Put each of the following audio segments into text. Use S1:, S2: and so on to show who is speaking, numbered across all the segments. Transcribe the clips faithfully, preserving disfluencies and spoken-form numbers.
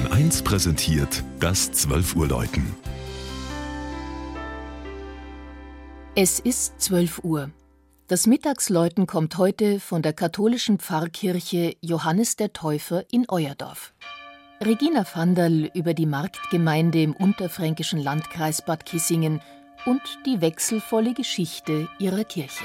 S1: eins präsentiert das zwölf Uhr Läuten.
S2: Es ist zwölf Uhr. Das Mittagsläuten kommt heute von der katholischen Pfarrkirche Johannes der Täufer in Euerdorf. Regina Vanderl über die Marktgemeinde im unterfränkischen Landkreis Bad Kissingen und die wechselvolle Geschichte ihrer Kirche.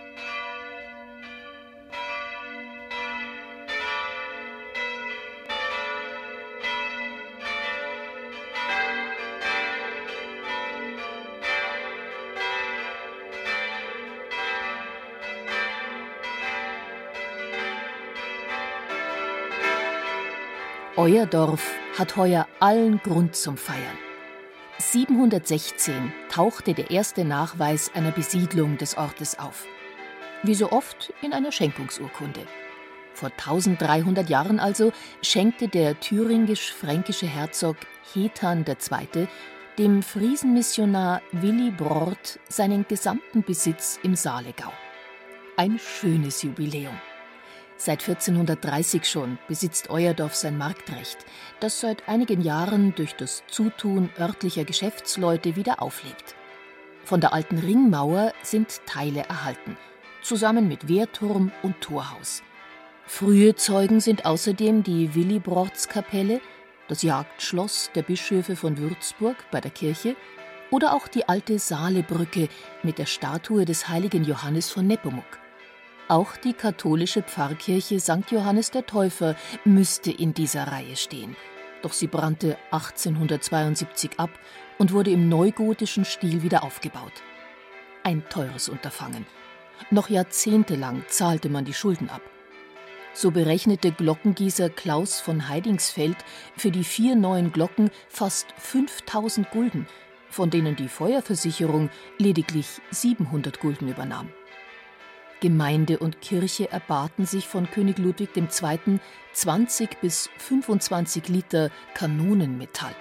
S2: Euerdorf hat heuer allen Grund zum Feiern. siebenhundertsechzehn tauchte der erste Nachweis einer Besiedlung des Ortes auf. Wie so oft in einer Schenkungsurkunde. Vor tausenddreihundert Jahren also schenkte der thüringisch-fränkische Herzog Hetan der Zweite. dem Friesenmissionar Willi Brort seinen gesamten Besitz im Saalegau. Ein schönes Jubiläum. Seit vierzehnhundertdreißig schon besitzt Euerdorf sein Marktrecht, das seit einigen Jahren durch das Zutun örtlicher Geschäftsleute wieder auflebt. Von der alten Ringmauer sind Teile erhalten, zusammen mit Wehrturm und Torhaus. Frühe Zeugen sind außerdem die Willibrordskapelle, das Jagdschloss der Bischöfe von Würzburg bei der Kirche oder auch die alte Saalebrücke mit der Statue des heiligen Johannes von Nepomuk. Auch die katholische Pfarrkirche Sankt Johannes der Täufer müsste in dieser Reihe stehen. Doch sie brannte achtzehnhundertzweiundsiebzig ab und wurde im neugotischen Stil wieder aufgebaut. Ein teures Unterfangen. Noch jahrzehntelang zahlte man die Schulden ab. So berechnete Glockengießer Klaus von Heidingsfeld für die vier neuen Glocken fast fünftausend Gulden, von denen die Feuerversicherung lediglich siebenhundert Gulden übernahm. Gemeinde und Kirche erbaten sich von König Ludwig der Zweite. zwanzig bis fünfundzwanzig Liter Kanonenmetall.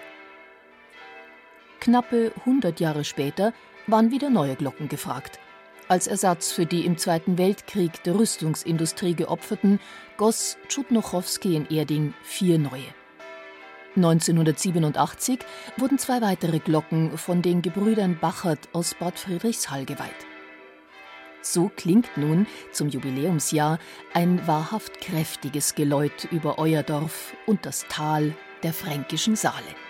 S2: Knappe hundert Jahre später waren wieder neue Glocken gefragt. Als Ersatz für die im Zweiten Weltkrieg der Rüstungsindustrie geopferten, goss Tschudnochowski in Erding vier neue. neunzehnhundertsiebenundachtzig wurden zwei weitere Glocken von den Gebrüdern Bachert aus Bad Friedrichshall geweiht. So klingt nun zum Jubiläumsjahr ein wahrhaft kräftiges Geläut über Euerdorf und das Tal der fränkischen Saale.